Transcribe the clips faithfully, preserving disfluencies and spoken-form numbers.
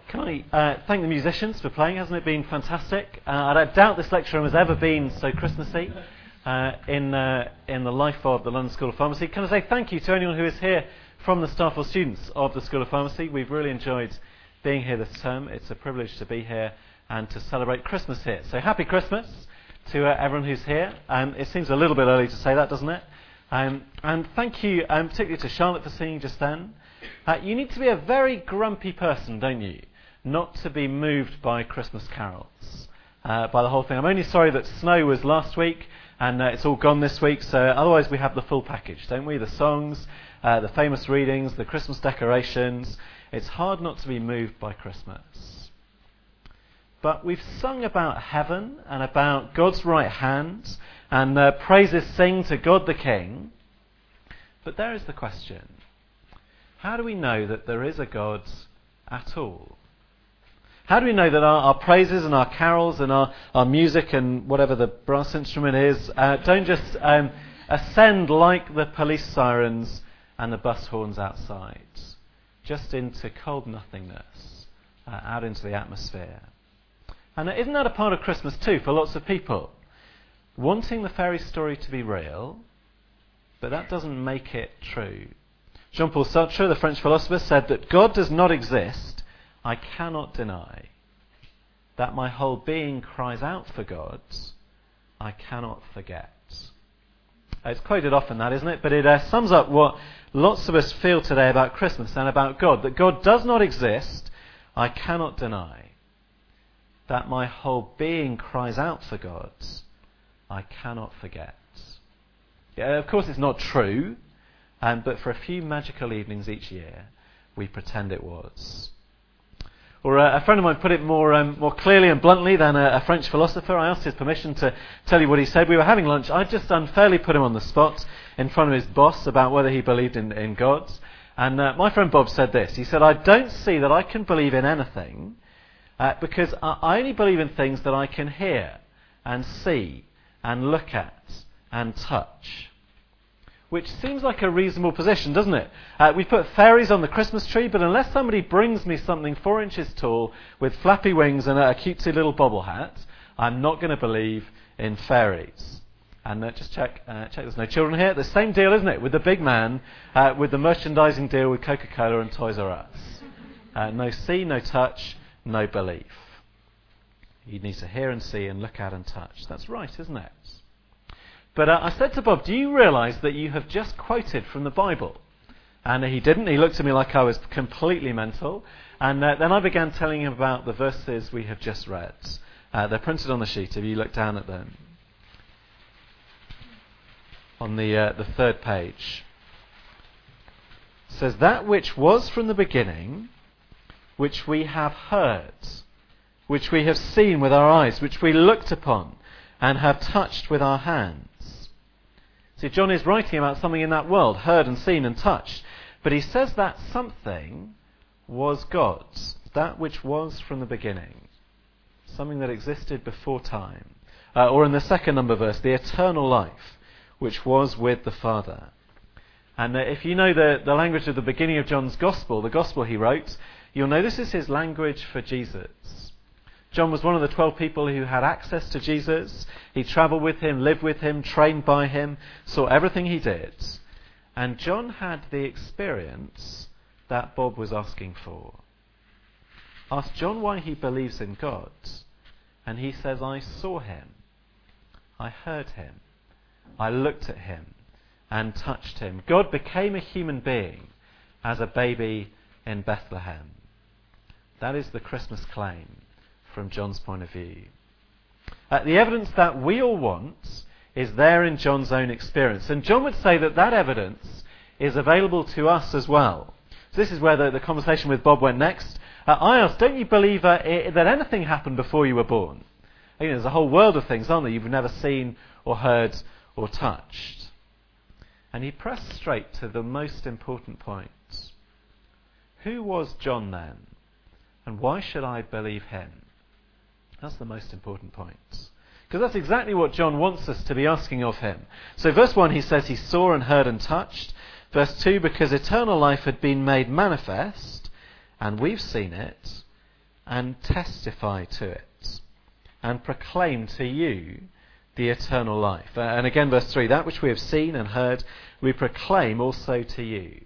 Can I uh, thank the musicians for playing? Hasn't it been fantastic? Uh, I don't doubt this lecture room has ever been so Christmassy uh, in uh, in the life of the London School of Pharmacy. Can I say thank you to anyone who is here from the staff or students of the School of Pharmacy? We've really enjoyed being here this term. It's a privilege to be here and to celebrate Christmas here. So happy Christmas to uh, everyone who's here. Um, it seems a little bit early to say that, doesn't it? Um, and thank you um, particularly to Charlotte for singing just then. Uh, you need to be a very grumpy person, don't you, not to be moved by Christmas carols, uh, by the whole thing. I'm only sorry that snow was last week and uh, it's all gone this week, so otherwise we have the full package, don't we? The songs, uh, the famous readings, the Christmas decorations. It's hard not to be moved by Christmas. But we've sung about heaven and about God's right hand and uh, praises sing to God the King. But there is the question. How do we know that there is a God at all? How do we know that our, our praises and our carols and our, our music and whatever the brass instrument is uh, don't just um, ascend like the police sirens and the bus horns outside, just into cold nothingness, uh, out into the atmosphere? And isn't that a part of Christmas too for lots of people? Wanting the fairy story to be real, but that doesn't make it true. Jean-Paul Sartre, the French philosopher, said that God does not exist. I cannot deny that my whole being cries out for God. I cannot forget. It's quoted often, that, isn't it? But it uh, sums up what lots of us feel today about Christmas and about God. That God does not exist. I cannot deny that my whole being cries out for God. I cannot forget. Yeah, of course, it's not true. Um, but for a few magical evenings each year, we pretend it was. Or uh, a friend of mine put it more um, more clearly and bluntly than a, a French philosopher. I asked his permission to tell you what he said. We were having lunch. I just unfairly put him on the spot in front of his boss about whether he believed in, in God. And uh, my friend Bob said this. He said, I don't see that I can believe in anything uh, because I, I only believe in things that I can hear and see and look at and touch. Which seems like a reasonable position, doesn't it? Uh, we put fairies on the Christmas tree, but unless somebody brings me something four inches tall with flappy wings and a cutesy little bobble hat, I'm not going to believe in fairies. And uh, just check, uh, check there's no children here. The same deal, isn't it, with the big man, uh, with the merchandising deal with Coca-Cola and Toys R Us. Uh, no see, no touch, no belief. You need to hear and see and look at and touch. That's right, isn't it? But uh, I said to Bob, do you realise that you have just quoted from the Bible? And he didn't. He looked at me like I was completely mental. And uh, then I began telling him about the verses we have just read. Uh, they're printed on the sheet if you look down at them. On the, uh, the third page. It says, that which was from the beginning, which we have heard, which we have seen with our eyes, which we looked upon and have touched with our hands. See, John is writing about something in that world, heard and seen and touched. But he says that something was God's, that which was from the beginning. Something that existed before time. Uh, or in the second number verse, the eternal life, which was with the Father. And uh, if you know the, the language of the beginning of John's Gospel, the Gospel he wrote, you'll know this is his language for Jesus. John was one of the twelve people who had access to Jesus. He travelled with him, lived with him, trained by him, saw everything he did. And John had the experience that Bob was asking for. Ask John why he believes in God. And he says, I saw him. I heard him. I looked at him and touched him. God became a human being as a baby in Bethlehem. That is the Christmas claim. From John's point of view. Uh, the evidence that we all want is there in John's own experience. And John would say that that evidence is available to us as well. So this is where the, the conversation with Bob went next. Uh, I asked, don't you believe uh, I- that anything happened before you were born? You know, there's a whole world of things, aren't there, you've never seen or heard or touched. And he pressed straight to the most important point. Who was John then? And why should I believe him? That's the most important point. Because that's exactly what John wants us to be asking of him. So verse one, he says he saw and heard and touched. Verse two, because eternal life had been made manifest, and we've seen it, and testify to it and proclaim to you the eternal life. Uh, and again, verse three, that which we have seen and heard, we proclaim also to you.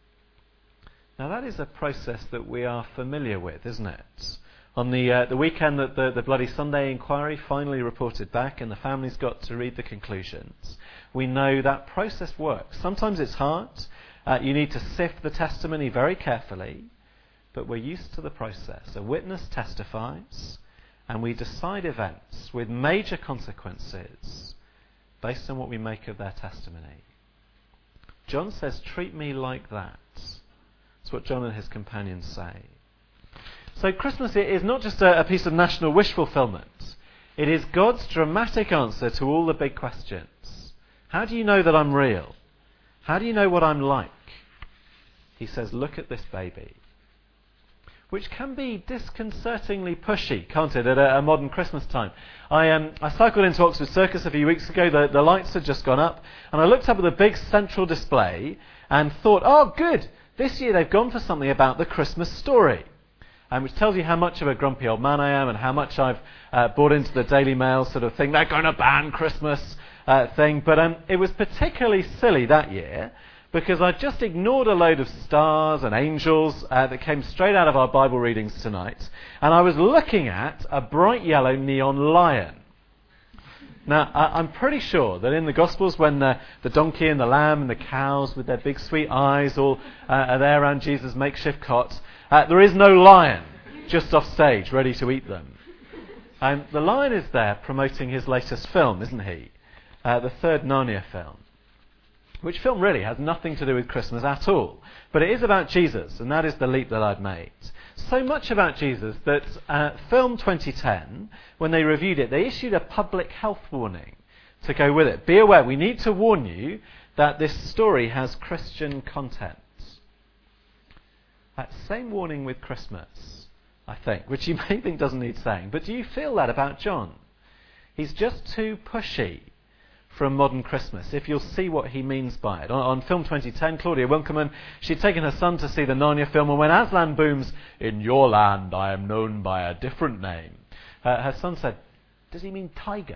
Now that is a process that we are familiar with, isn't it? On the uh, the weekend that the, the Bloody Sunday inquiry finally reported back and the families got to read the conclusions, we know that process works. Sometimes it's hard. Uh, you need to sift the testimony very carefully, but we're used to the process. A witness testifies, and we decide events with major consequences based on what we make of their testimony. John says, treat me like that. That's what John and his companions say. So Christmas is not just a, a piece of national wish fulfillment. It is God's dramatic answer to all the big questions. How do you know that I'm real? How do you know what I'm like? He says, look at this baby. Which can be disconcertingly pushy, can't it, at a, a modern Christmas time. I um, I cycled into Oxford Circus a few weeks ago. The, the lights had just gone up. And I looked up at the big central display and thought, oh, good. This year they've gone for something about the Christmas story. Um, which tells you how much of a grumpy old man I am and how much I've uh, bought into the Daily Mail sort of thing. They're going to ban Christmas uh, thing. But um, it was particularly silly that year because I just ignored a load of stars and angels uh, that came straight out of our Bible readings tonight. And I was looking at a bright yellow neon lion. Now, I, I'm pretty sure that in the Gospels when the, the donkey and the lamb and the cows with their big sweet eyes all uh, are there around Jesus' makeshift cot, Uh, there is no lion just off stage ready to eat them. Um, the lion is there promoting his latest film, isn't he? Uh, the third Narnia film. Which film really has nothing to do with Christmas at all. But it is about Jesus, and that is the leap that I'd made. So much about Jesus that uh, Film twenty ten, when they reviewed it, they issued a public health warning to go with it. Be aware, we need to warn you that this story has Christian content. That same warning with Christmas, I think, which you may think doesn't need saying. But do you feel that about John? He's just too pushy for a modern Christmas, if you'll see what he means by it. On, on Film twenty ten, Claudia Winkleman, she'd taken her son to see the Narnia film, and when Aslan booms, "In your land I am known by a different name," uh, her son said, "Does he mean tiger?"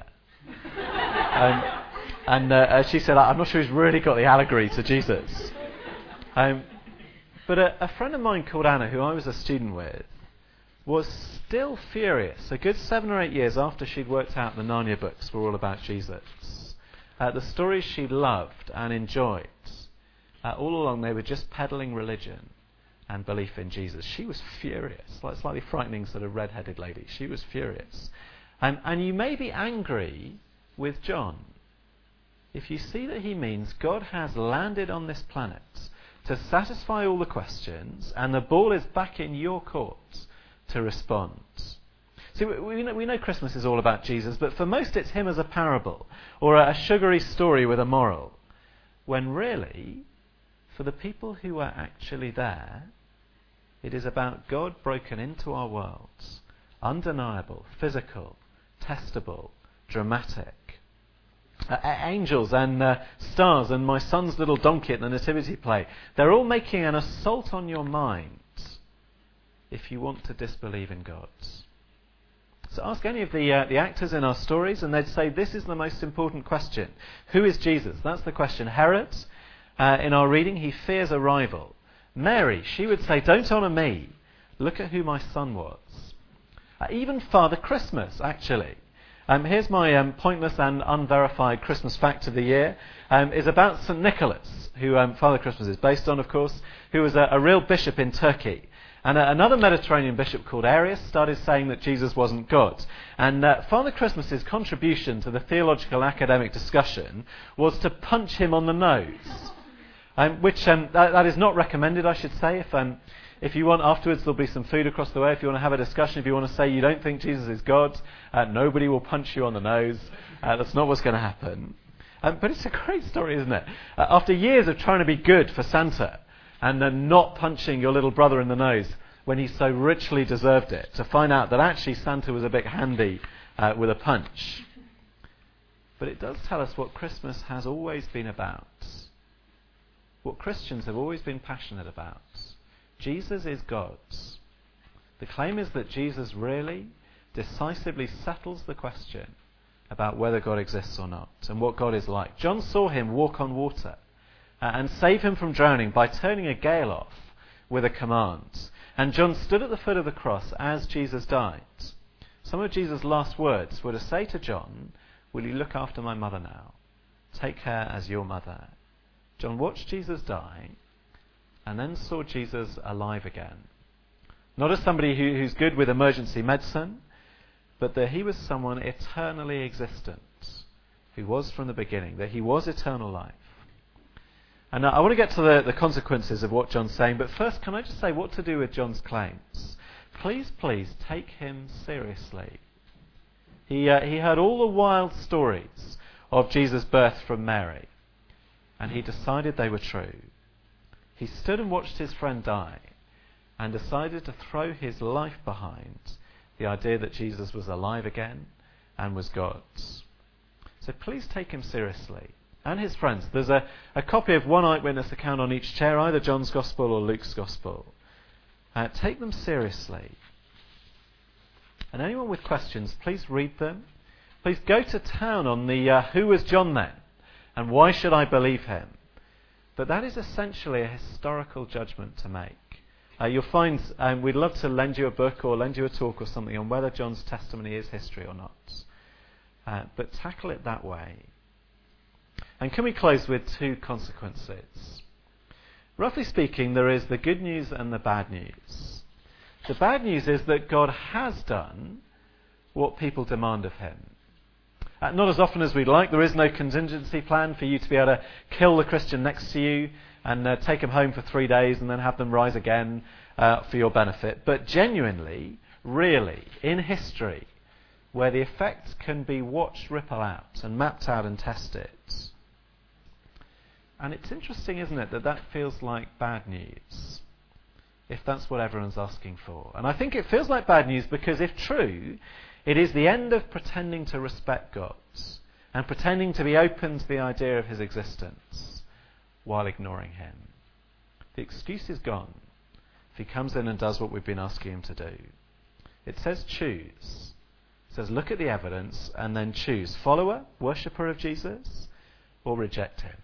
um, and uh, she said, "I'm not sure he's really got the allegory to Jesus." Um, But a, a friend of mine called Anna, who I was a student with, was still furious a good seven or eight years after she'd worked out the Narnia books were all about Jesus. Uh, the stories she loved and enjoyed, uh, all along they were just peddling religion and belief in Jesus. She was furious, like slightly frightening sort of red-headed lady. She was furious. And, and you may be angry with John if you see that he means God has landed on this planet to satisfy all the questions, and the ball is back in your court to respond. See, we, we, know, we know Christmas is all about Jesus, but for most it's him as a parable, or a, a sugary story with a moral, when really, for the people who are actually there, it is about God broken into our worlds, undeniable, physical, testable, dramatic. Uh, angels and uh, stars and my son's little donkey at the nativity play, they're all making an assault on your mind if you want to disbelieve in God. So ask any of the uh, the actors in our stories and they'd say this is the most important question. Who is Jesus? That's the question. Herod, uh, in our reading, he fears a rival. Mary, she would say, don't honour me. Look at who my son was. Uh, even Father Christmas, actually. Um, here's my um, pointless and unverified Christmas fact of the year. Um, is about Saint Nicholas, who um, Father Christmas is based on, of course, who was a, a real bishop in Turkey. And uh, another Mediterranean bishop called Arius started saying that Jesus wasn't God. And uh, Father Christmas's contribution to the theological academic discussion was to punch him on the nose. Um, which um, that, that is not recommended, I should say. If um, if you want, afterwards there'll be some food across the way. If you want to have a discussion, if you want to say you don't think Jesus is God, uh, nobody will punch you on the nose. Uh, that's not what's going to happen. Um, but it's a great story, isn't it? Uh, after years of trying to be good for Santa and then not punching your little brother in the nose when he so richly deserved it, to find out that actually Santa was a bit handy uh, with a punch. But it does tell us what Christmas has always been about. What Christians have always been passionate about. Jesus is God. The claim is that Jesus really decisively settles the question about whether God exists or not and what God is like. John saw him walk on water uh, and save him from drowning by turning a gale off with a command. And John stood at the foot of the cross as Jesus died. Some of Jesus' last words were to say to John, "Will you look after my mother now? Take her as your mother." John watched Jesus die and then saw Jesus alive again. Not as somebody who, who's good with emergency medicine, but that he was someone eternally existent, who was from the beginning, that he was eternal life. And now I want to get to the, the consequences of what John's saying, but first can I just say what to do with John's claims? Please, please take him seriously. He, uh, he heard all the wild stories of Jesus' birth from Mary, and he decided they were true. He stood and watched his friend die, and decided to throw his life behind the idea that Jesus was alive again and was God. So please take him seriously, and his friends. There's a, a copy of one eyewitness account on each chair, either John's Gospel or Luke's Gospel. Uh, take them seriously. And anyone with questions, please read them. Please go to town on the uh, who was John then, and why should I believe him? But that is essentially a historical judgment to make. Uh, you'll find um, we'd love to lend you a book or lend you a talk or something on whether John's testimony is history or not. Uh, but tackle it that way. And can we close with two consequences? Roughly speaking, there is the good news and the bad news. The bad news is that God has done what people demand of him. Uh, not as often as we'd like. There is no contingency plan for you to be able to kill the Christian next to you and uh, take them home for three days and then have them rise again uh, for your benefit. But genuinely, really, in history, where the effects can be watched ripple out and mapped out and tested. And it's interesting, isn't it, that that feels like bad news, if that's what everyone's asking for. And I think it feels like bad news because, if true, it is the end of pretending to respect God and pretending to be open to the idea of his existence while ignoring him. The excuse is gone if he comes in and does what we've been asking him to do. It says choose. It says look at the evidence and then choose. Follower, worshipper of Jesus, or reject him.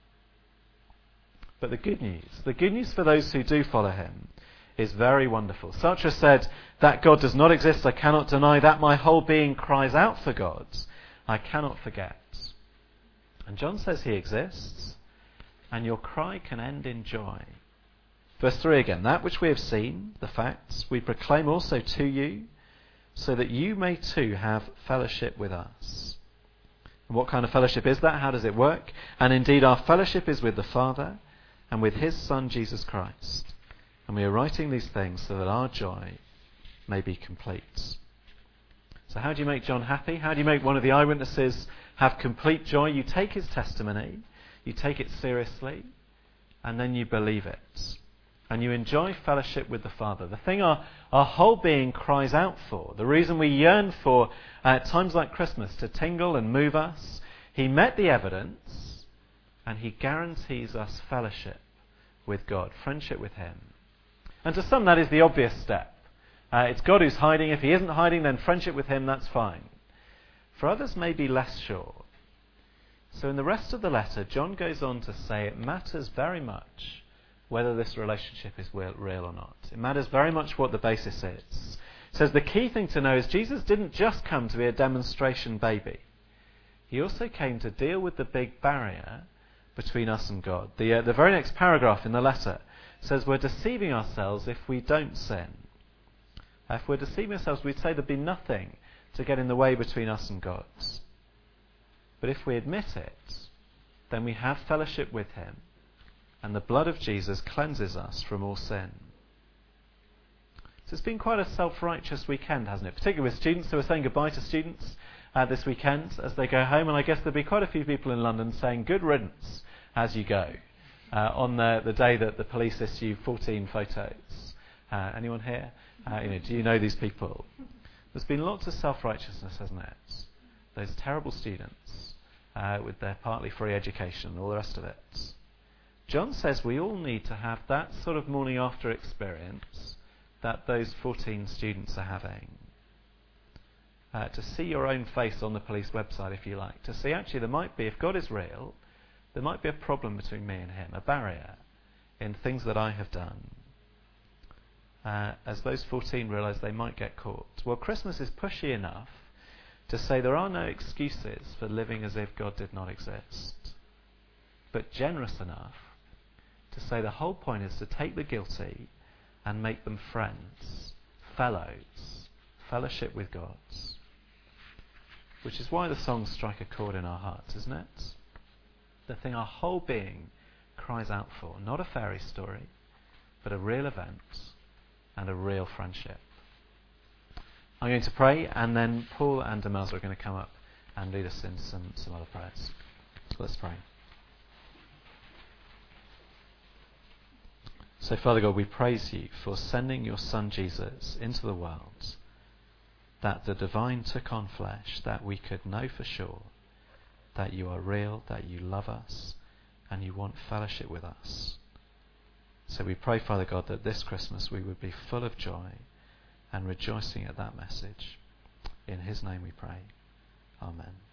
But the good news, the good news for those who do follow him is very wonderful. Sartre said, that God does not exist, I cannot deny that. My whole being cries out for God, I cannot forget. And John says he exists, and your cry can end in joy. Verse three again, that which we have seen, the facts, we proclaim also to you, so that you may too have fellowship with us. And what kind of fellowship is that? How does it work? And indeed our fellowship is with the Father and with his Son Jesus Christ. And we are writing these things so that our joy may be complete. So how do you make John happy? How do you make one of the eyewitnesses have complete joy? You take his testimony, you take it seriously, and then you believe it. And you enjoy fellowship with the Father. The thing our, our whole being cries out for, the reason we yearn for uh, times like Christmas to tingle and move us, he met the evidence and he guarantees us fellowship with God, friendship with him. And to some that is the obvious step. Uh, it's God who's hiding. If he isn't hiding, then friendship with him, that's fine. For others may be less sure. So in the rest of the letter, John goes on to say it matters very much whether this relationship is real or not. It matters very much what the basis is. It says the key thing to know is Jesus didn't just come to be a demonstration baby. He also came to deal with the big barrier between us and God. The, uh, the very next paragraph in the letter says we're deceiving ourselves if we don't sin. If we're deceiving ourselves, we'd say there'd be nothing to get in the way between us and God. But if we admit it, then we have fellowship with him, and the blood of Jesus cleanses us from all sin. So it's been quite a self-righteous weekend, hasn't it? Particularly with students. So we're saying goodbye to students uh, this weekend as they go home, and I guess there'll be quite a few people in London saying good riddance as you go uh, on the, the day that the police issue fourteen photos. Uh, anyone here? Uh, you know, do you know these people? There's been lots of self-righteousness, hasn't it? Those terrible students uh, with their partly free education and all the rest of it. John says we all need to have that sort of morning after experience that those fourteen students are having. Uh, to see your own face on the police website, if you like. To see, actually, there might be, if God is real, there might be a problem between me and him, a barrier in things that I have done. Uh, as those fourteen realise they might get caught. Well, Christmas is pushy enough to say there are no excuses for living as if God did not exist, but generous enough to say the whole point is to take the guilty and make them friends, fellows, fellowship with God. Which is why the songs strike a chord in our hearts, isn't it? The thing our whole being cries out for, not a fairy story, but a real event and a real friendship. I'm going to pray, and then Paul and Demelza are going to come up and lead us in some, some other prayers. So let's pray. So, Father God, we praise you for sending your Son Jesus into the world, that the divine took on flesh, that we could know for sure that you are real, that you love us, and you want fellowship with us. So we pray, Father God, that this Christmas we would be full of joy and rejoicing at that message. In his name we pray. Amen.